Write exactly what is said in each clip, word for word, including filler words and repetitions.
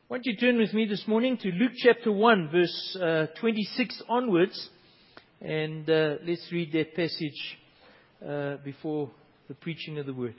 Want you to turn with me this morning to Luke chapter one, verse uh, twenty-six onwards, and uh, let's read that passage uh, before the preaching of the word.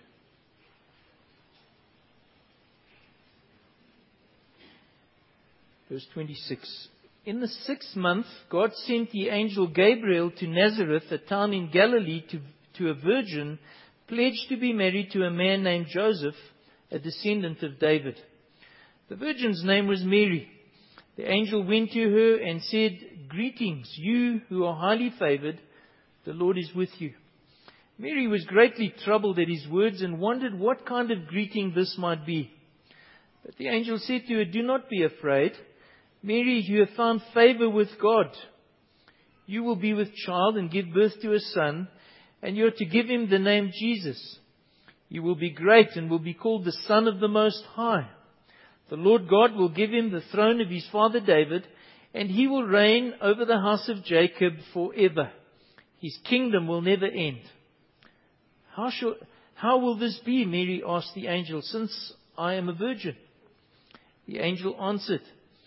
Verse twenty-six. In the sixth month, God sent the angel Gabriel to Nazareth, a town in Galilee, to, to a virgin pledged to be married to a man named Joseph, a descendant of David. The virgin's name was Mary. The angel went to her and said, "Greetings, you who are highly favored, the Lord is with you." Mary was greatly troubled at his words and wondered what kind of greeting this might be. But the angel said to her, "Do not be afraid. Mary, you have found favor with God. You will be with child and give birth to a son, and you are to give him the name Jesus. You will be great and will be called the Son of the Most High. The Lord God will give him the throne of his father David, and he will reign over the house of Jacob forever. His kingdom will never end." How shall, how will this be, Mary asked the angel, "since I am a virgin?" The angel answered,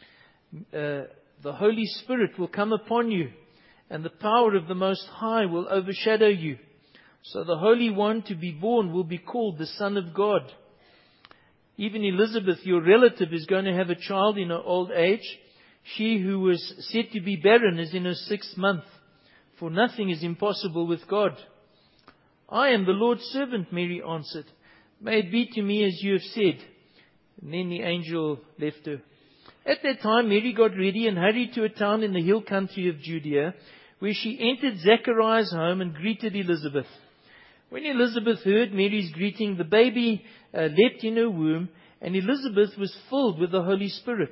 uh, "The Holy Spirit will come upon you, and the power of the Most High will overshadow you. So the Holy One to be born will be called the Son of God. Even Elizabeth, your relative, is going to have a child in her old age. She who was said to be barren is in her sixth month, for nothing is impossible with God." "I am the Lord's servant," Mary answered. "May it be to me as you have said." And then the angel left her. At that time, Mary got ready and hurried to a town in the hill country of Judea, where she entered Zechariah's home and greeted Elizabeth. When Elizabeth heard Mary's greeting, the baby uh, leapt in her womb, and Elizabeth was filled with the Holy Spirit.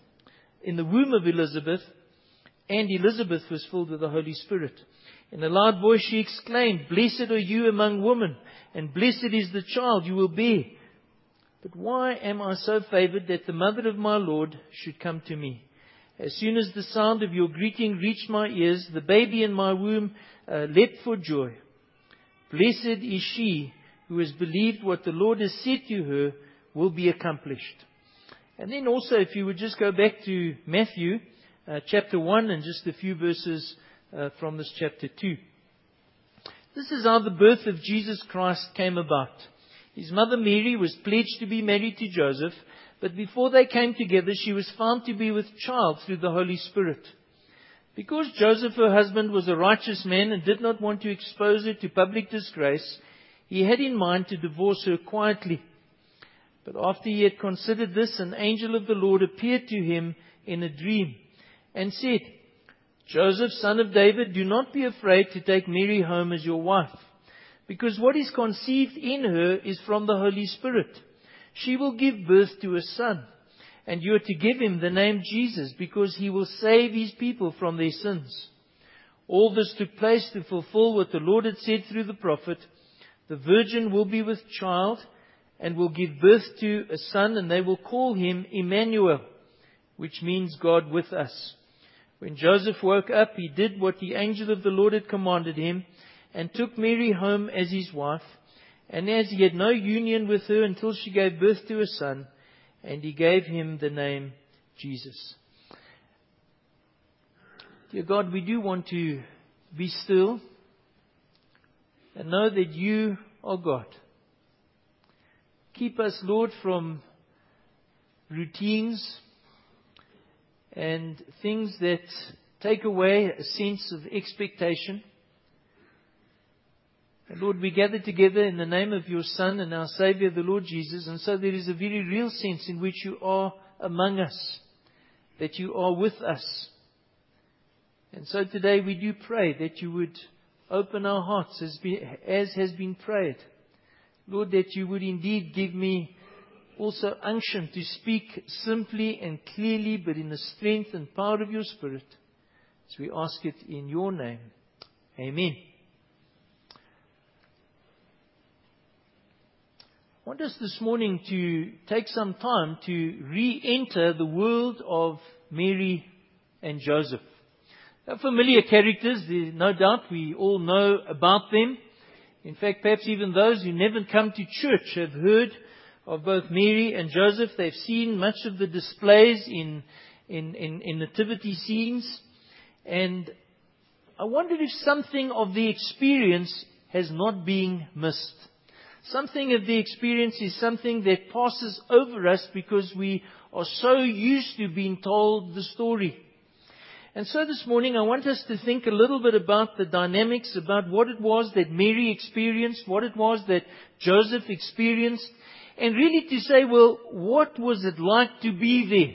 In the womb of Elizabeth, and Elizabeth was filled with the Holy Spirit. In a loud voice she exclaimed, "Blessed are you among women, and blessed is the child you will bear. But why am I so favored that the mother of my Lord should come to me? As soon as the sound of your greeting reached my ears, the baby in my womb uh, leapt for joy. Blessed is she who has believed what the Lord has said to her will be accomplished." And then also, if you would just go back to Matthew uh, chapter one and just a few verses uh, from this chapter two. This is how the birth of Jesus Christ came about. His mother Mary was pledged to be married to Joseph, but before they came together, she was found to be with child through the Holy Spirit. Because Joseph, her husband, was a righteous man and did not want to expose her to public disgrace, he had in mind to divorce her quietly. But after he had considered this, an angel of the Lord appeared to him in a dream and said, "Joseph, son of David, do not be afraid to take Mary home as your wife, because what is conceived in her is from the Holy Spirit. She will give birth to a son, and you are to give him the name Jesus, because he will save his people from their sins." All this took place to fulfill what the Lord had said through the prophet, "The virgin will be with child and will give birth to a son, and they will call him Emmanuel," which means God with us. When Joseph woke up, he did what the angel of the Lord had commanded him, and took Mary home as his wife. And as he had no union with her until she gave birth to a son, and he gave him the name Jesus. Dear God, we do want to be still and know that you are God. Keep us, Lord, from routines and things that take away a sense of expectation. And Lord, we gather together in the name of your Son and our Savior, the Lord Jesus. And so there is a very real sense in which you are among us, that you are with us. And so today we do pray that you would open our hearts as, be, as has been prayed. Lord, that you would indeed give me also unction to speak simply and clearly, but in the strength and power of your Spirit. As we ask it in your name. Amen. I want us this morning to take some time to re-enter the world of Mary and Joseph. They're familiar characters, there's no doubt we all know about them. In fact, perhaps even those who never come to church have heard of both Mary and Joseph. They've seen much of the displays in, in, in, in nativity scenes. And I wondered if something of the experience has not been missed. Something of the experience is something that passes over us because we are so used to being told the story. And so this morning I want us to think a little bit about the dynamics, about what it was that Mary experienced, what it was that Joseph experienced, and really to say, well, what was it like to be there?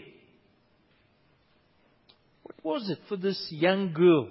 What was it for this young girl?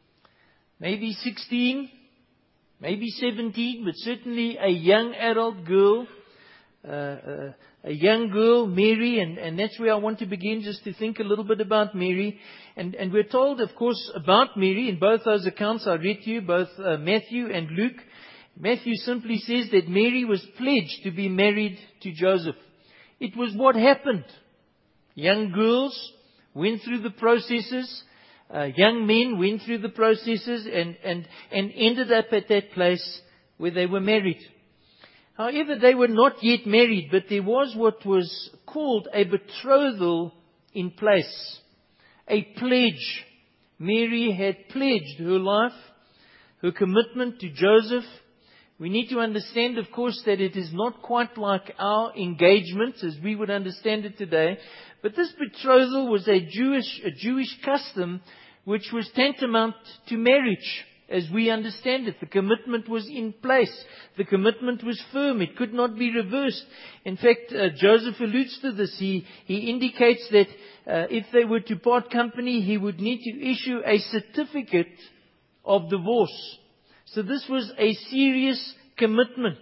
Maybe sixteen, maybe seventeen, but certainly a young adult girl, uh, uh, a young girl, Mary, and, and that's where I want to begin, just to think a little bit about Mary. And, and we're told, of course, about Mary in both those accounts I read to you, both uh, Matthew and Luke. Matthew simply says that Mary was pledged to be married to Joseph. It was what happened. Young girls went through the processes. Uh, young men went through the processes and, and, and ended up at that place where they were married. However, they were not yet married, but there was what was called a betrothal in place. A pledge. Mary had pledged her life, her commitment to Joseph. We need to understand, of course, that it is not quite like our engagement as we would understand it today. But this betrothal was a Jewish, a Jewish custom which was tantamount to marriage as we understand it. The commitment was in place. The commitment was firm. It could not be reversed. In fact, uh, Joseph alludes to this. He, he indicates that uh, if they were to part company, he would need to issue a certificate of divorce. So this was a serious commitment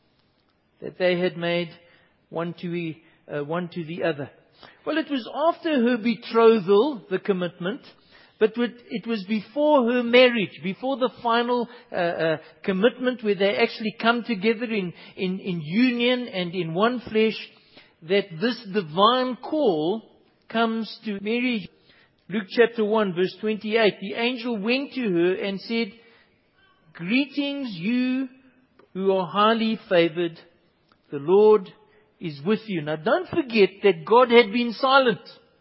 that they had made one to, uh, one to the other. Well, it was after her betrothal, the commitment, but it was before her marriage, before the final uh, uh, commitment where they actually come together in, in, in union and in one flesh, that this divine call comes to Mary. Luke chapter one verse twenty-eight, the angel went to her and said, "Greetings, you who are highly favored. The Lord is with you." Now don't forget that God had been silent.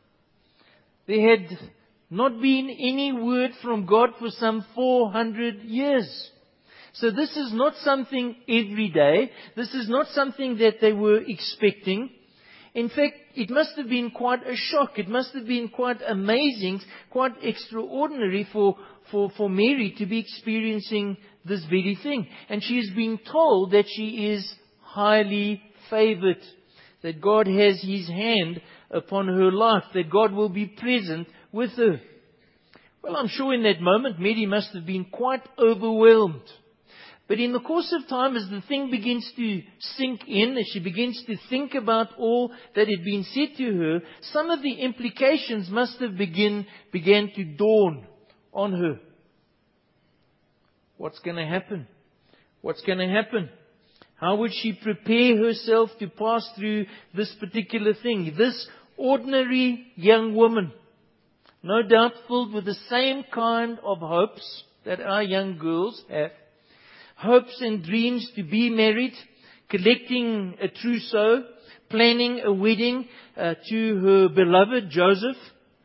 There had not been any word from God for some four hundred years. So this is not something every day. This is not something that they were expecting. In fact, it must have been quite a shock. It must have been quite amazing, quite extraordinary for, for, for Mary to be experiencing this very thing. And she is being told that she is highly favored, that God has His hand upon her life, that God will be present with her. Well, I'm sure in that moment Mary must have been quite overwhelmed. But in the course of time, as the thing begins to sink in, as she begins to think about all that had been said to her, some of the implications must have begin, began to dawn on her. What's going to happen? What's going to happen? How would she prepare herself to pass through this particular thing? This ordinary young woman, no doubt filled with the same kind of hopes that our young girls have. Hopes and dreams to be married, collecting a trousseau, planning a wedding uh, to her beloved Joseph,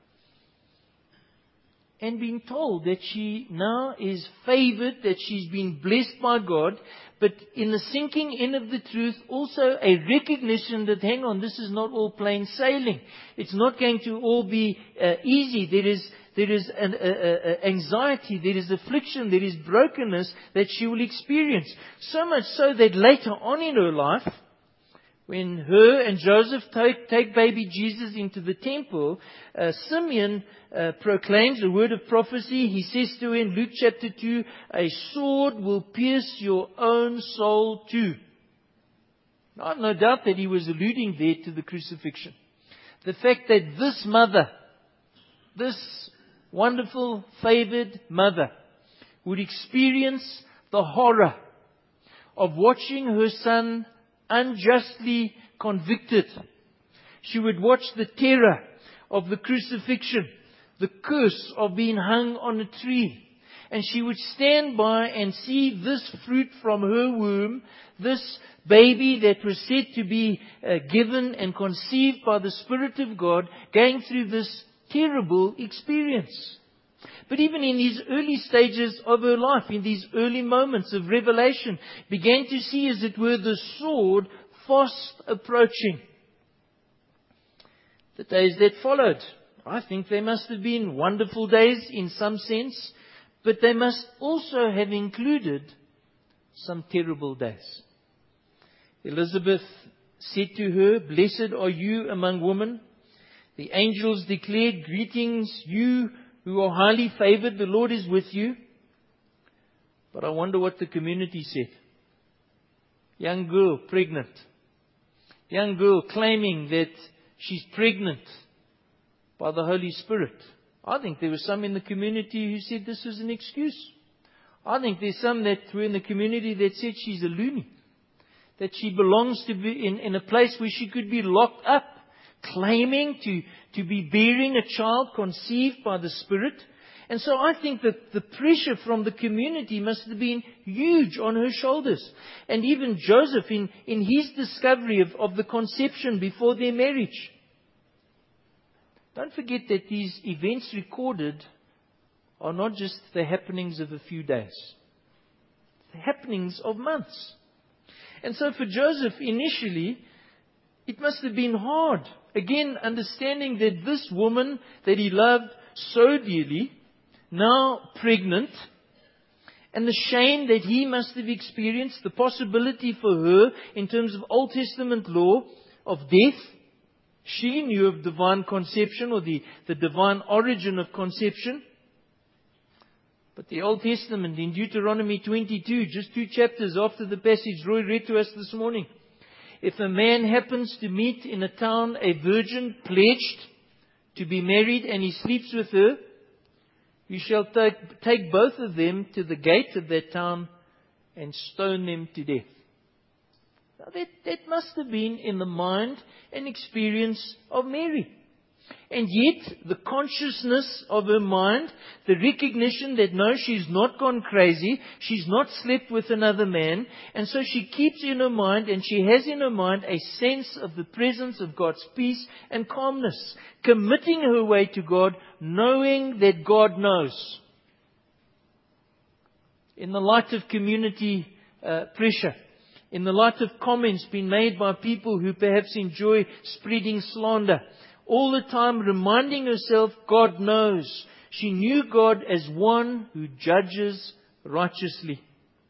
and being told that she now is favored, that she's been blessed by God, but in the sinking in of the truth, also a recognition that, hang on, this is not all plain sailing. It's not going to all be uh, easy. There is there is an uh, uh, anxiety, there is affliction, there is brokenness that she will experience. So much so that later on in her life, when her and Joseph take, take baby Jesus into the temple, uh, Simeon uh, proclaims a word of prophecy. He says to her in Luke chapter two, "A sword will pierce your own soul too." Now, I have no doubt that he was alluding there to the crucifixion. The fact that this mother, this wonderful, favored mother, would experience the horror of watching her son unjustly convicted. She would watch the terror of the crucifixion, the curse of being hung on a tree. And she would stand by and see this fruit from her womb, this baby that was said to be uh, given and conceived by the Spirit of God, going through this terrible experience. But even in these early stages of her life, in these early moments of revelation, began to see, as it were, the sword fast approaching. The days that followed, I think they must have been wonderful days in some sense, but they must also have included some terrible days. Elizabeth said to her, "Blessed are you among women." The angels declared, "Greetings, you who are highly favored, the Lord is with you." But I wonder what the community said. Young girl, pregnant. Young girl claiming that she's pregnant by the Holy Spirit. I think there were some in the community who said this was an excuse. I think there's some that were in the community that said she's a loony. That she belongs to be in, in a place where she could be locked up, claiming to, to be bearing a child conceived by the Spirit. And so I think that the pressure from the community must have been huge on her shoulders. And even Joseph in, in his discovery of, of the conception before their marriage. Don't forget that these events recorded are not just the happenings of a few days. The happenings of months. And so for Joseph initially, it must have been hard. Again, understanding that this woman that he loved so dearly, now pregnant, and the shame that he must have experienced, the possibility for her in terms of Old Testament law of death. She knew of divine conception or the, the divine origin of conception. But the Old Testament in Deuteronomy twenty-two, just two chapters after the passage Roy read to us this morning. If a man happens to meet in a town a virgin pledged to be married and he sleeps with her, you shall take, take both of them to the gate of that town and stone them to death. Now that, that must have been in the mind and experience of Mary. And yet, the consciousness of her mind, the recognition that no, she's not gone crazy, she's not slept with another man, and so she keeps in her mind, and she has in her mind a sense of the presence of God's peace and calmness, committing her way to God, knowing that God knows. In the light of community uh, pressure, in the light of comments being made by people who perhaps enjoy spreading slander, all the time reminding herself, God knows. She knew God as one who judges righteously.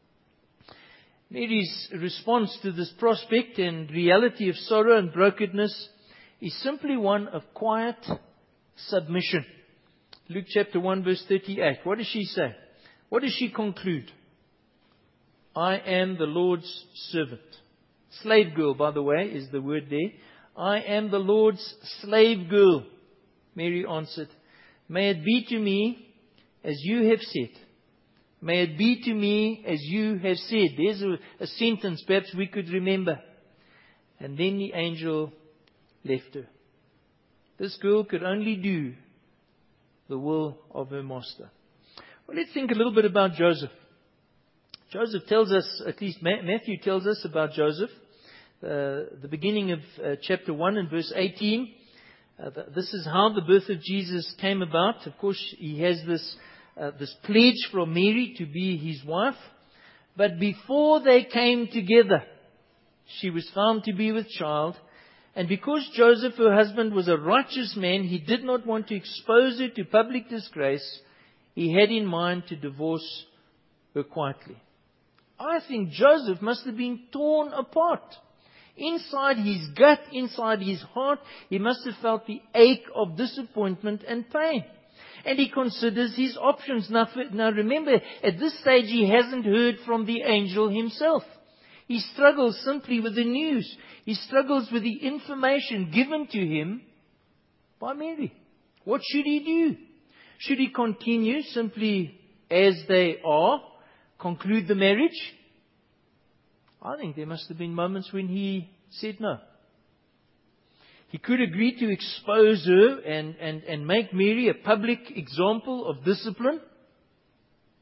Mary's response to this prospect and reality of sorrow and brokenness is simply one of quiet submission. Luke chapter one verse thirty-eight. What does she say? What does she conclude? I am the Lord's servant. Slave girl, by the way, is the word there. I am the Lord's slave girl. Mary answered, may it be to me as you have said. May it be to me as you have said. There's a, a sentence perhaps we could remember. And then the angel left her. This girl could only do the will of her master. Well, let's think a little bit about Joseph. Joseph tells us, at least Matthew tells us about Joseph. Uh, the beginning of uh, chapter one and verse eighteen. Uh, th- this is how the birth of Jesus came about. Of course, he has this uh, this pledge from Mary to be his wife. But before they came together, she was found to be with child. And because Joseph, her husband, was a righteous man, he did not want to expose her to public disgrace. He had in mind to divorce her quietly. I think Joseph must have been torn apart. Inside his gut, inside his heart, he must have felt the ache of disappointment and pain. And he considers his options. Now, now remember, at this stage he hasn't heard from the angel himself. He struggles simply with the news. He struggles with the information given to him by Mary. What should he do? Should he continue simply as they are, conclude the marriage? I think there must have been moments when he said no. He could agree to expose her and, and, and make Mary a public example of discipline.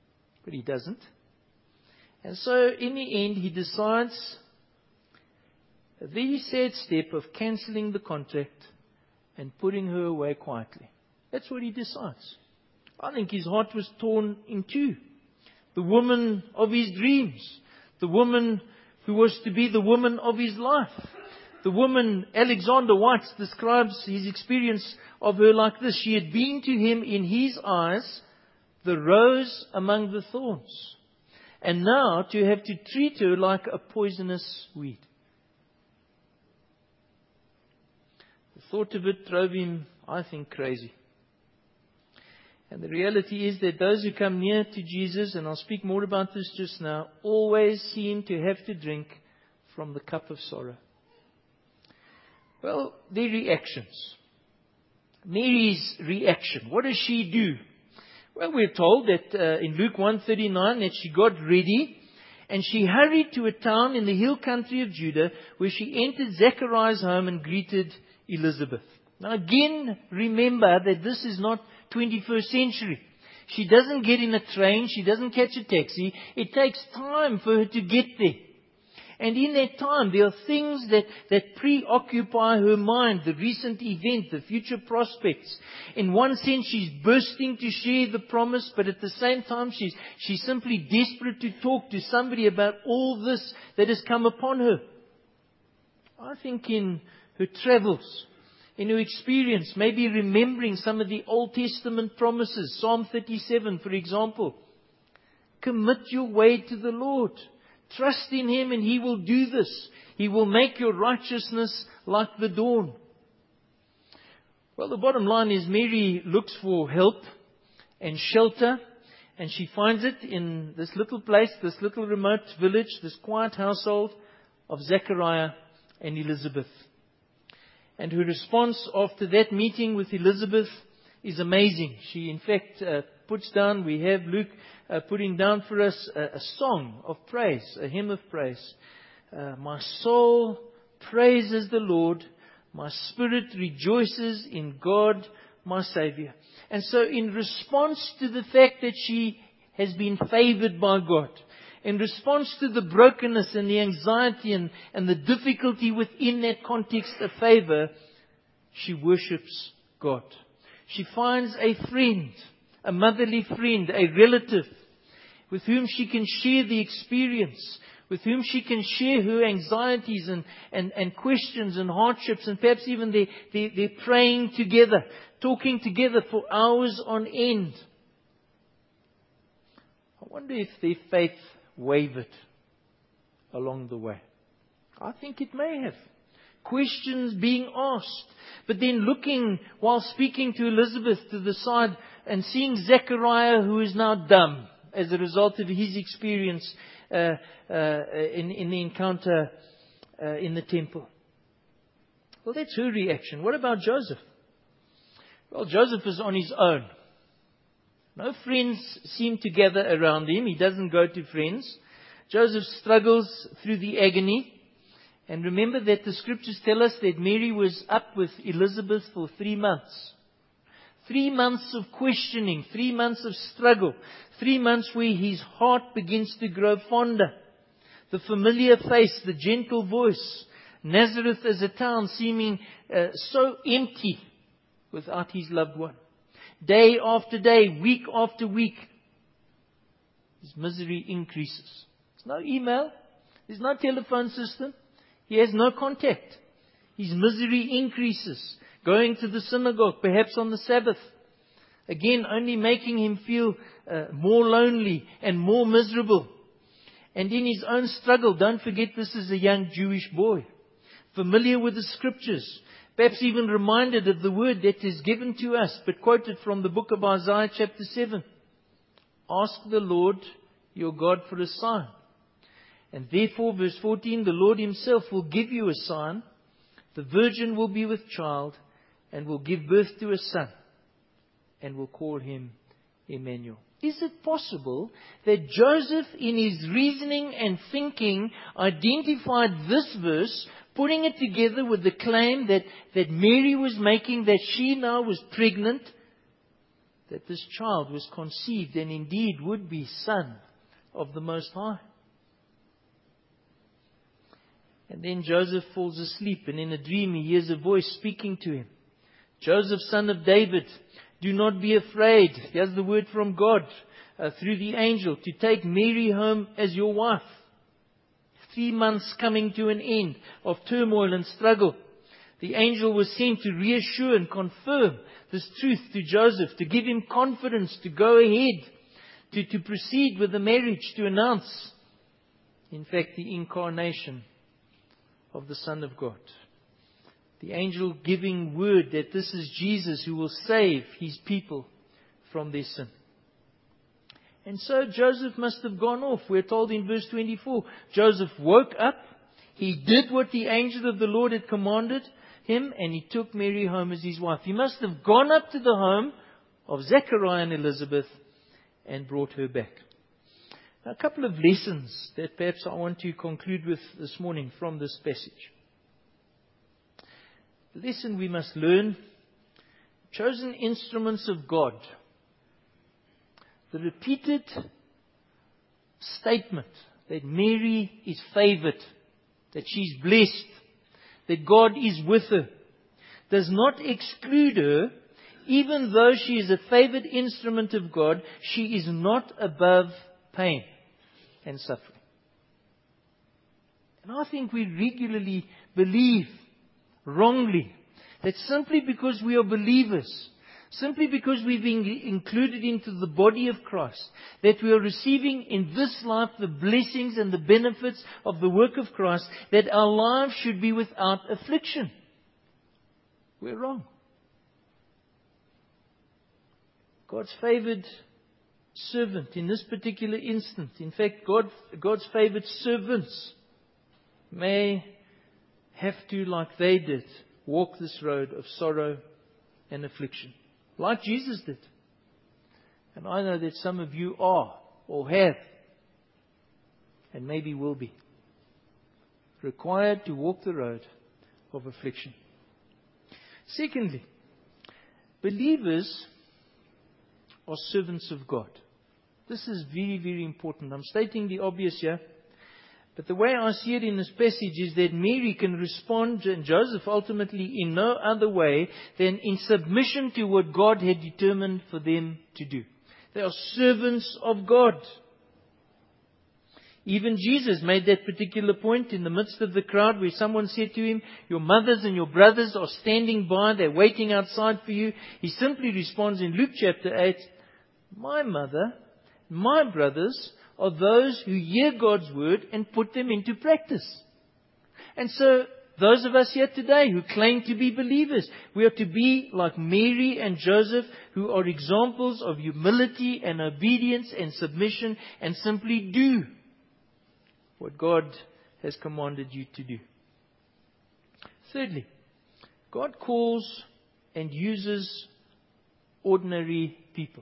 But he doesn't. And so in the end he decides a very sad step of cancelling the contract and putting her away quietly. That's what he decides. I think his heart was torn in two. The woman of his dreams. The woman who was to be the woman of his life. The woman, Alexander White describes his experience of her like this. She had been to him in his eyes the rose among the thorns. And now to have to treat her like a poisonous weed. The thought of it drove him, I think, crazy. And the reality is that those who come near to Jesus, and I'll speak more about this just now, always seem to have to drink from the cup of sorrow. Well, their reactions. Mary's reaction. What does she do? Well, we're told that uh, in Luke one thirty-nine that she got ready and she hurried to a town in the hill country of Judah where she entered Zechariah's home and greeted Elizabeth. Now again, remember that this is not twenty-first century. She doesn't get in a train. She doesn't catch a taxi. It takes time for her to get there. And in that time, there are things that, that preoccupy her mind, the recent event, the future prospects. In one sense, she's bursting to share the promise, but at the same time, she's, she's simply desperate to talk to somebody about all this that has come upon her. I think in her travels, in her experience, maybe remembering some of the Old Testament promises, Psalm thirty-seven, for example. Commit your way to the Lord. Trust in Him and He will do this. He will make your righteousness like the dawn. Well, the bottom line is Mary looks for help and shelter, and she finds it in this little place, this little remote village, this quiet household of Zechariah and Elizabeth. And her response after that meeting with Elizabeth is amazing. She, in fact, uh, puts down, we have Luke uh, putting down for us a, a song of praise, a hymn of praise. Uh, my soul praises the Lord. My spirit rejoices in God, my Savior. And so in response to the fact that she has been favored by God, in response to the brokenness and the anxiety and, and the difficulty within that context of favor, she worships God. She finds a friend, a motherly friend, a relative, with whom she can share the experience, with whom she can share her anxieties and, and, and questions and hardships, and perhaps even their, their, their praying together, talking together for hours on end. I wonder if their faith wavered along the way. I think it may have. Questions being asked, but then looking while speaking to Elizabeth to the side and seeing Zechariah, who is now dumb as a result of his experience uh, uh, in, in the encounter uh, in the temple. Well, that's her reaction. What about Joseph? Well, Joseph is on his own. No friends seem to gather around him. He doesn't go to friends. Joseph struggles through the agony. And remember that the scriptures tell us that Mary was up with Elizabeth for three months. Three months of questioning, three months of struggle, three months where his heart begins to grow fonder. The familiar face, the gentle voice, Nazareth as a town seeming uh, so empty without his loved one. Day after day, week after week, his misery increases. There's no email, there's no telephone system. He has no contact. His misery increases. Going to the synagogue, perhaps on the Sabbath. Again, only making him feel uh, more lonely and more miserable. And in his own struggle, don't forget this is a young Jewish boy. Familiar with the scriptures. Perhaps even reminded of the word that is given to us, but quoted from the book of Isaiah chapter seven. Ask the Lord your God for a sign. And therefore, verse fourteen, the Lord Himself will give you a sign. The virgin will be with child and will give birth to a son and will call him Emmanuel. Is it possible that Joseph, in his reasoning and thinking, identified this verse, putting it together with the claim that, that Mary was making, that she now was pregnant, that this child was conceived and indeed would be Son of the Most High. And then Joseph falls asleep, and in a dream he hears a voice speaking to him. Joseph, son of David, do not be afraid. Here's the word from God uh, through the angel, to take Mary home as your wife. Three months coming to an end of turmoil and struggle. The angel was sent to reassure and confirm this truth to Joseph, to give him confidence to go ahead, to, to proceed with the marriage, to announce, in fact, the incarnation of the Son of God. The angel giving word that this is Jesus who will save his people from their sin. And so Joseph must have gone off. We're told in verse twenty-four, Joseph woke up, he did what the angel of the Lord had commanded him, and he took Mary home as his wife. He must have gone up to the home of Zechariah and Elizabeth and brought her back. Now, a couple of lessons that perhaps I want to conclude with this morning from this passage. The lesson we must learn: chosen instruments of God. The repeated statement that Mary is favored, that she's blessed, that God is with her, does not exclude her. Even though she is a favored instrument of God, she is not above pain and suffering. And I think we regularly believe wrongly that simply because we are believers, simply because we've been included into the body of Christ, that we are receiving in this life the blessings and the benefits of the work of Christ, that our lives should be without affliction. We're wrong. God's favored servant in this particular instant, in fact, God, God's favored servants may have to, like they did, walk this road of sorrow and affliction, like Jesus did. And I know that some of you are, or have, and maybe will be, required to walk the road of affliction. Secondly, believers are servants of God. This is very, very important. I'm stating the obvious here. But the way I see it in this passage is that Mary can respond, and Joseph ultimately, in no other way than in submission to what God had determined for them to do. They are servants of God. Even Jesus made that particular point in the midst of the crowd where someone said to him, your mothers and your brothers are standing by, they're waiting outside for you. He simply responds in Luke chapter eight, my mother, my brothers are those who hear God's word and put them into practice. And so, those of us here today who claim to be believers, we are to be like Mary and Joseph, who are examples of humility and obedience and submission, and simply do what God has commanded you to do. Thirdly, God calls and uses ordinary people.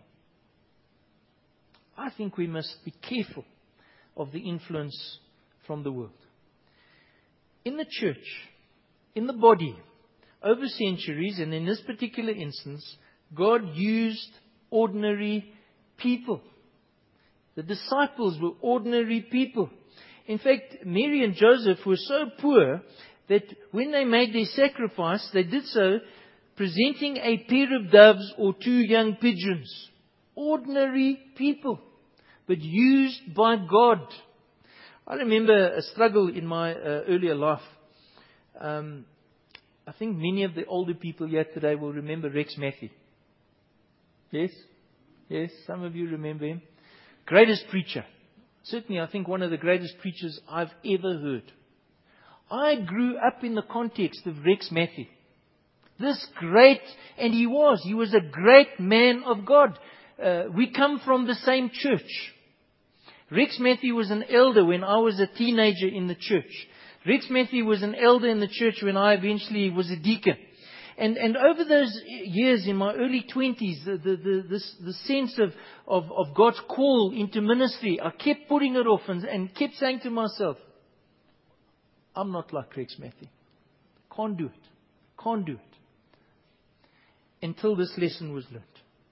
I think we must be careful of the influence from the world. In the church, in the body, over centuries, and in this particular instance, God used ordinary people. The disciples were ordinary people. In fact, Mary and Joseph were so poor that when they made their sacrifice, they did so presenting a pair of doves or two young pigeons. Ordinary people, but used by God. I remember a struggle in my uh, earlier life. Um, I think many of the older people here today will remember Rex Mathey. Yes? Yes, some of you remember him. Greatest preacher. Certainly, I think one of the greatest preachers I've ever heard. I grew up in the context of Rex Mathey. This great, and he was, he was a great man of God. Uh, we come from the same church. Rex Mathey was an elder when I was a teenager in the church. Rex Mathey was an elder in the church when I eventually was a deacon. And, and over those years in my early twenties, the, the, the, this, the sense of, of, of God's call into ministry, I kept putting it off and, and kept saying to myself, I'm not like Rex Mathey. Can't do it. Can't do it. Until this lesson was learned.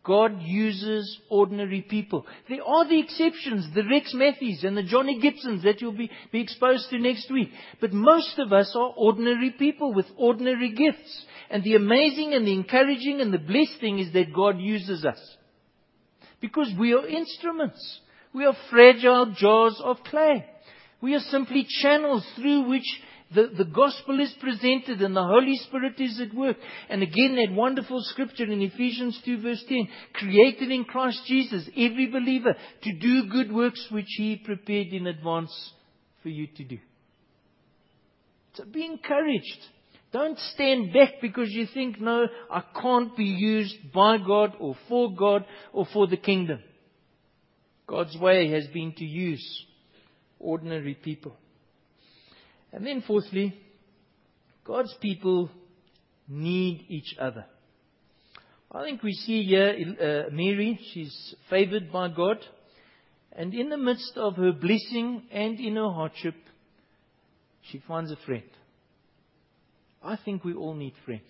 God uses ordinary people. There are the exceptions, the Rex Matthews and the Johnny Gibsons that you'll be, be exposed to next week. But most of us are ordinary people with ordinary gifts. And the amazing and the encouraging and the blessed thing is that God uses us. Because we are instruments. We are fragile jars of clay. We are simply channels through which The, the gospel is presented and the Holy Spirit is at work. And again, that wonderful scripture in Ephesians two verse ten. Created in Christ Jesus, every believer, to do good works which He prepared in advance for you to do. So be encouraged. Don't stand back because you think, no, I can't be used by God or for God or for the kingdom. God's way has been to use ordinary people. And then fourthly, God's people need each other. I think we see here uh, Mary, she's favored by God. And in the midst of her blessing and in her hardship, she finds a friend. I think we all need friends.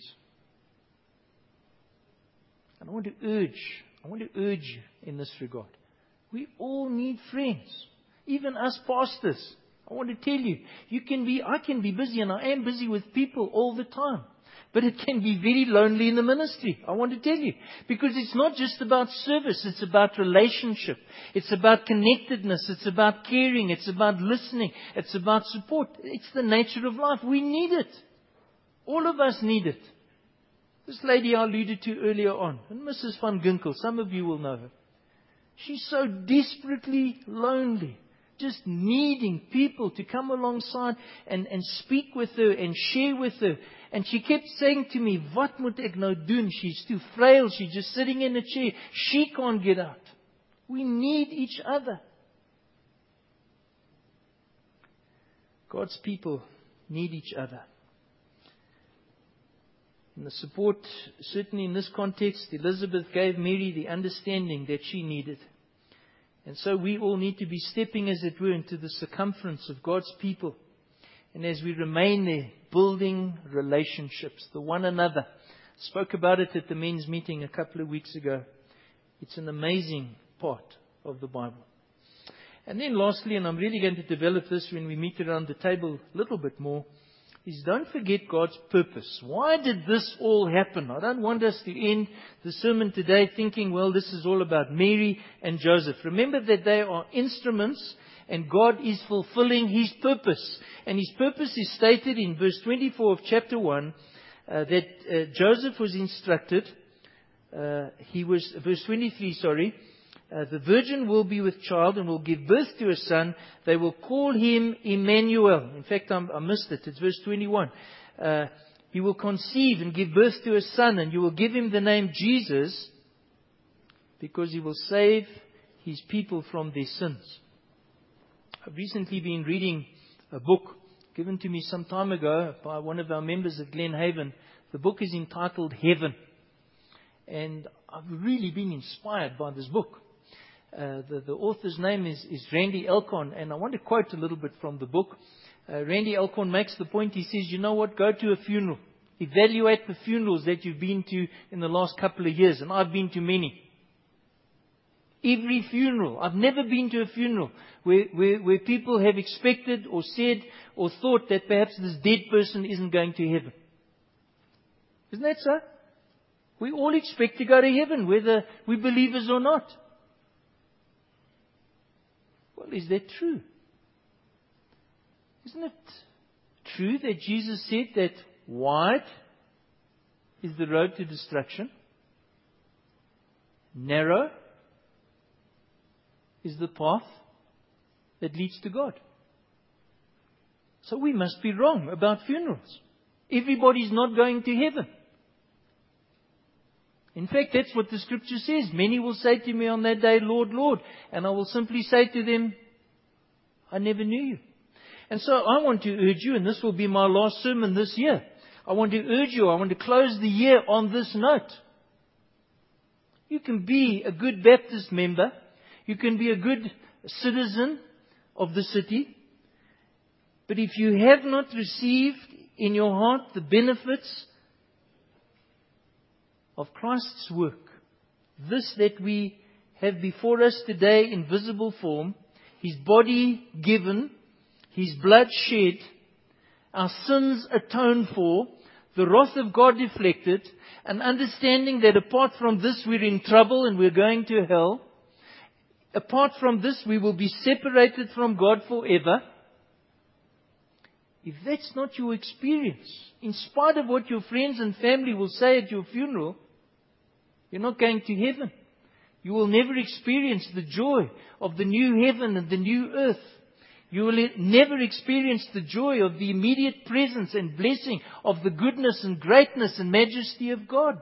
And I want to urge, I want to urge you in this regard. We all need friends. Even us pastors. I want to tell you, you can be, I can be busy and I am busy with people all the time. But it can be very lonely in the ministry. I want to tell you. Because it's not just about service. It's about relationship. It's about connectedness. It's about caring. It's about listening. It's about support. It's the nature of life. We need it. All of us need it. This lady I alluded to earlier on, and Missus Van Ginkel, some of you will know her. She's so desperately lonely. Just needing people to come alongside and, and speak with her and share with her. And she kept saying to me, "Wat moet ek nou doen? She's too frail. She's just sitting in a chair. She can't get out." We need each other. God's people need each other. And the support, certainly in this context, Elizabeth gave Mary the understanding that she needed. And so we all need to be stepping, as it were, into the circumference of God's people. And as we remain there, building relationships, the one another. Spoke about it at the men's meeting a couple of weeks ago. It's an amazing part of the Bible. And then lastly, and I'm really going to develop this when we meet around the table a little bit more, is don't forget God's purpose. Why did this all happen? I don't want us to end the sermon today thinking, well, this is all about Mary and Joseph. Remember that they are instruments and God is fulfilling His purpose. And His purpose is stated in verse twenty-four of chapter one, uh, that uh, Joseph was instructed, uh, he was, verse twenty-three, sorry, Uh, the virgin will be with child and will give birth to a son. They will call him Emmanuel. In fact, I'm, I missed it. It's verse twenty-one. Uh, he will conceive and give birth to a son, and you will give him the name Jesus, because he will save his people from their sins. I've recently been reading a book given to me some time ago by one of our members at Glen Haven. The book is entitled Heaven. And I've really been inspired by this book. Uh, the, the author's name is, is Randy Alcorn, and I want to quote a little bit from the book. Uh, Randy Alcorn makes the point, he says, you know what, go to a funeral. Evaluate the funerals that you've been to in the last couple of years, and I've been to many. Every funeral. I've never been to a funeral where, where, where people have expected or said or thought that perhaps this dead person isn't going to heaven. Isn't that so? We all expect to go to heaven, whether we're believers or not. Well, is that true? Isn't it true that Jesus said that wide is the road to destruction? Narrow is the path that leads to God. So we must be wrong about funerals. Everybody's not going to heaven. In fact, that's what the scripture says. Many will say to me on that day, Lord, Lord. And I will simply say to them, I never knew you. And so I want to urge you, and this will be my last sermon this year. I want to urge you, I want to close the year on this note. You can be a good Baptist member. You can be a good citizen of the city. But if you have not received in your heart the benefits of Christ's work this that we have before us today in visible form, His body given, His blood shed, our sins atoned for, the wrath of God deflected, an understanding that apart from this we're in trouble and we're going to hell. Apart from this we will be separated from God forever. If that's not your experience, in spite of what your friends and family will say at your funeral, you're not going to heaven. You will never experience the joy of the new heaven and the new earth. You will never experience the joy of the immediate presence and blessing of the goodness and greatness and majesty of God.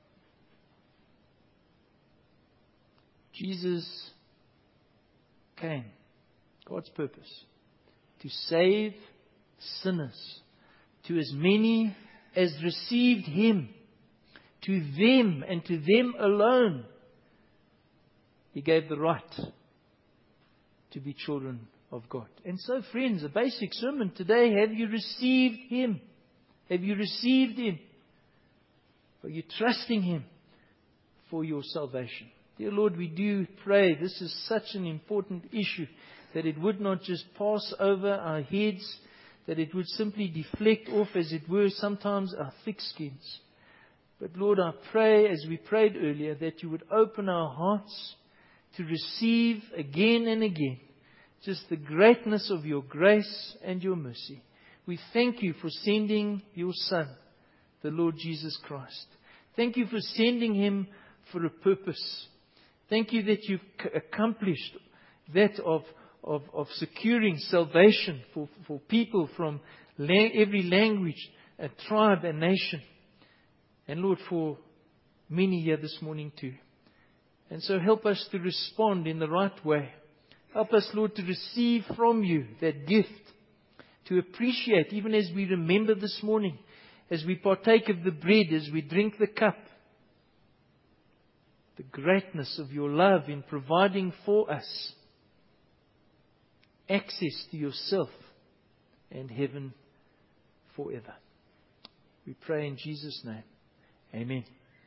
Jesus came, God's purpose, to save sinners, to as many as received Him, to them and to them alone. He gave the right to be children of God. And so, friends, a basic sermon today: have you received Him? Have you received Him? Are you trusting Him for your salvation? Dear Lord, we do pray this is such an important issue, that it would not just pass over our heads, that it would simply deflect off, as it were, sometimes our thick skins. But Lord, I pray, as we prayed earlier, that you would open our hearts to receive again and again just the greatness of your grace and your mercy. We thank you for sending your Son, the Lord Jesus Christ. Thank you for sending Him for a purpose. Thank you that you've accomplished that of, of, of securing salvation for, for people from la- every language, and tribe and nation. And Lord, for many here this morning too. And so help us to respond in the right way. Help us, Lord, to receive from you that gift, to appreciate, even as we remember this morning, as we partake of the bread, as we drink the cup, the greatness of your love in providing for us access to yourself and heaven forever. We pray in Jesus' name. Amen.